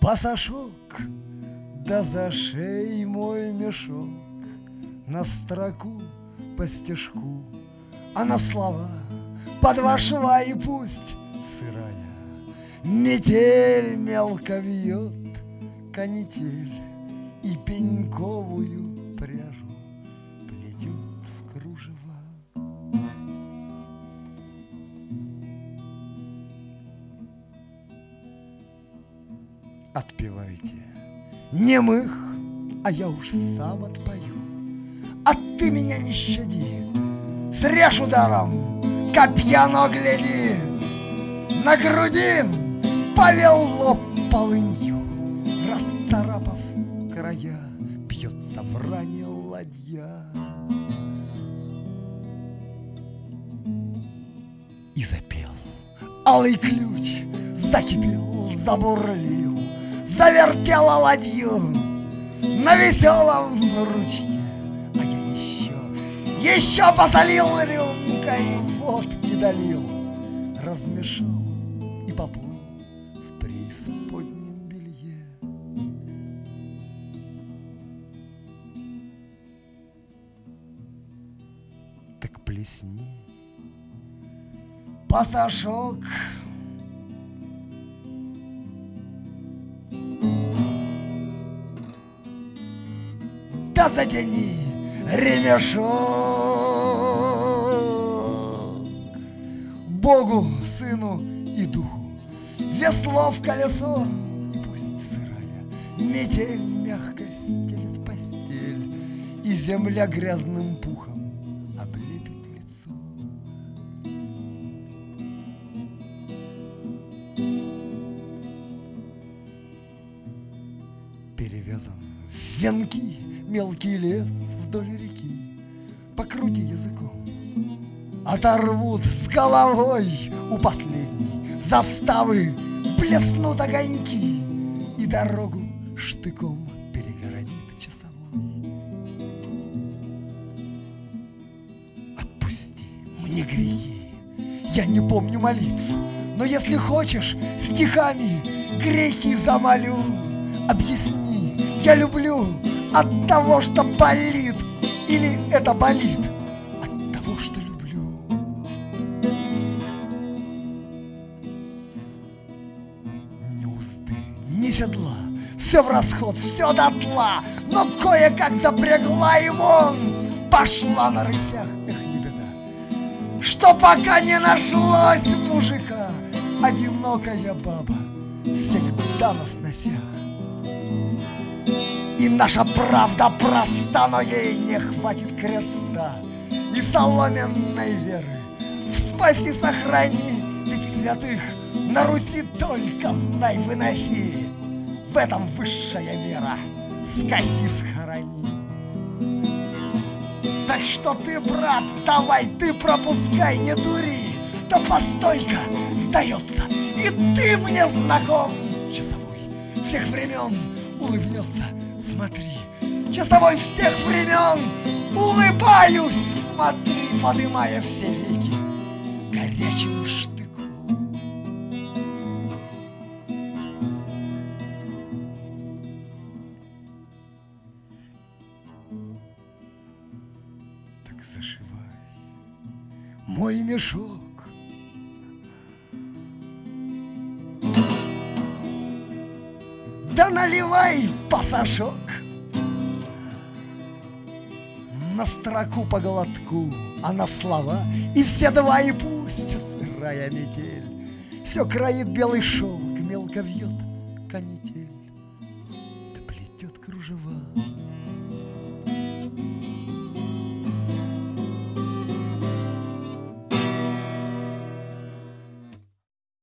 Пасашок, да за шеей мой мешок, на строку по стежку, а на слова по два шва, и пусть сырая метель мелко вьет, канитель и пеньковую пряжу плетет в кружева. Отпевайте немых, а я уж сам отпою. А ты меня не щади, срежь ударом копья, но гляди, на груди повел лоб полынью, расцарапав края, бьется в ране ладья. И запел алый ключ, закипел, забурлил, завертела ладью на веселом ручье. А я еще посолил рюмкой, водки долил, размешал и поплыл в преисподнем белье. Так плесни, пасашок, да затяни ремешок. Богу, Сыну и Духу весло в колесо, и пусть сырая метель мягко стелет постель, и земля грязным пухом облепит лицо. Перевязан в венки мелкий лес вдоль реки, покрути языком, оторвут с головой у последней заставы, блеснут огоньки, и дорогу штыком перегородит часовой. Отпусти мне грехи, я не помню молитв, но если хочешь, стихами грехи замолю. Объясни, я люблю от того, что болит, или это болит от того, что люблю. Ни узды, ни седла, все в расход, все дотла, но кое-как запрягла и вон пошла на рысях. Эх, не беда, что пока не нашлось мужика, одинокая баба всегда на сносях. И наша правда проста, но ей не хватит креста и соломенной веры. В спаси, сохрани, ведь святых на Руси только знай выноси. В этом высшая мера, скоси, схорони. Так что ты, брат, давай, ты пропускай, не дури, то постойка сдается, и ты мне знаком. Часовой всех времен улыбнется, смотри, часовой всех времен, улыбаюсь, смотри, подымая все веки горячим штыком. Так зашивай мой мешок, да наливай, пасашок, на строку по глотку, а на слова и все два, и пусть сырая метель все кроит белый шелк, мелко вьет канитель, да плетет кружева.